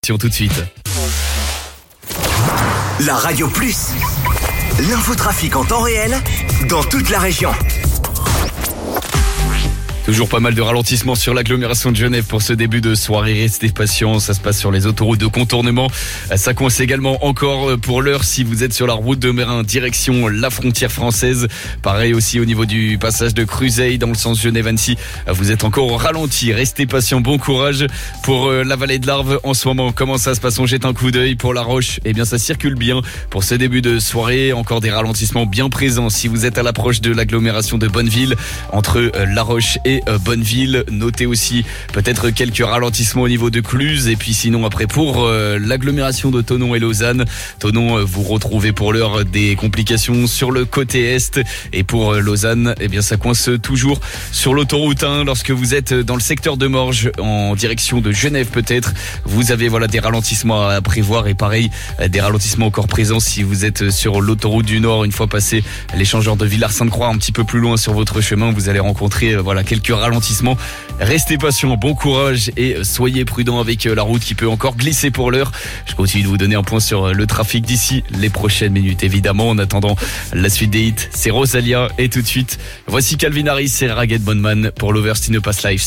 Tout de suite. La Radio Plus, l'infotrafic en temps réel dans toute la région. Toujours pas mal de ralentissements sur l'agglomération de Genève pour ce début de soirée. Restez patients, ça se passe sur les autoroutes de contournement. Ça coince également encore pour l'heure si vous êtes sur la route de Meyrin, direction la frontière française. Pareil aussi au niveau du passage de Cruzeil dans le sens Genève-Annecy. Vous êtes encore au ralenti. Restez patients, bon courage pour la vallée de l'Arve en ce moment. Comment ça se passe? On jette un coup d'œil pour La Roche. Eh bien, ça circule bien pour ce début de soirée. Encore des ralentissements bien présents si vous êtes à l'approche de l'agglomération de Bonneville entre La Roche et Bonneville. Notez aussi peut-être quelques ralentissements au niveau de Cluse. Et puis sinon après pour l'agglomération de Thonon et Lausanne. Thonon, vous retrouvez pour l'heure des complications sur le côté est. Et pour Lausanne, eh bien ça coince toujours sur l'autoroute 1 lorsque vous êtes dans le secteur de Morges en direction de Genève peut-être. Vous avez des ralentissements à prévoir et pareil des ralentissements encore présents si vous êtes sur l'autoroute du Nord. Une fois passé l'échangeur de Villars-Sainte-Croix un petit peu plus loin sur votre chemin, vous allez rencontrer quelques ralentissements. Restez patients, bon courage et soyez prudents avec la route qui peut encore glisser pour l'heure. Je continue de vous donner un point sur le trafic d'ici les prochaines minutes évidemment. En attendant la suite des hits, c'est Rosalia et tout de suite voici Calvin Harris et Ragged Bone Man pour l'Overstine Pass Live.